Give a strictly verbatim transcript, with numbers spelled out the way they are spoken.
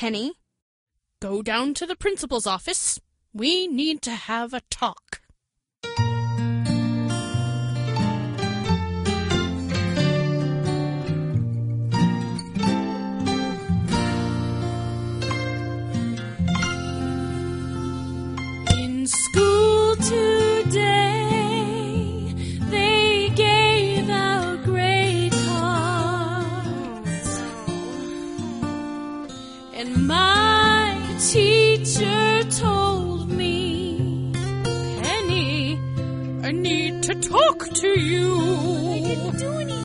Penny. Go down to the principal's office. We need to have a talk. In school today, they gave out grade cards, and my teacher told me, Penny, I need to talk to you.